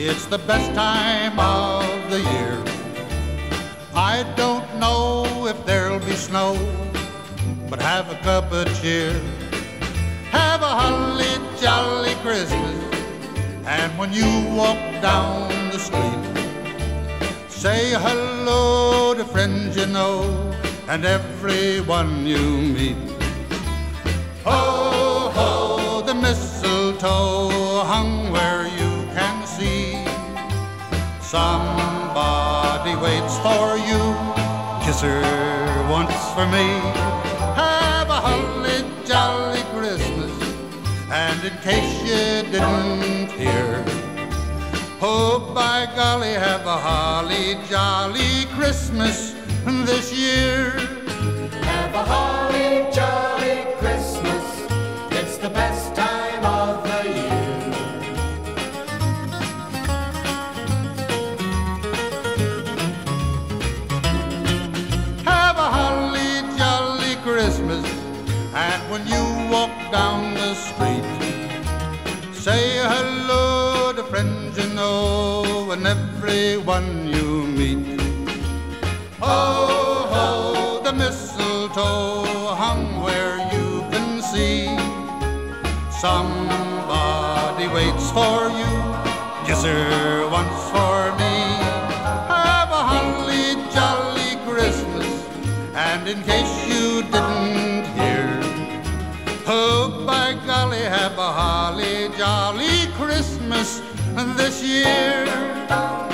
It's the best time of the year. I don't know if there'll be snow, but have a cup of cheer. Have a holly jolly Christmas, and when you walk down the street, say hello to friends you know and everyone you meet. Ho, ho, the mistletoe hung where you can see. Somebody waits for you, kiss her once for me. Have a holly jolly Christmas, and in case you didn't hear, oh, by golly, have a holly jolly Christmas this year. Have a holly jolly Christmas, it's the best time of the year. Have a holly jolly Christmas, and when you walk down the street, say hello to friends you know and everyone you meet. Ho, ho, the mistletoe hung where you can see. Somebody waits for you, kiss her once for me. Have a holly jolly Christmas, and in case you didn't hear, oh, by golly, have a holly jolly Christmas this year.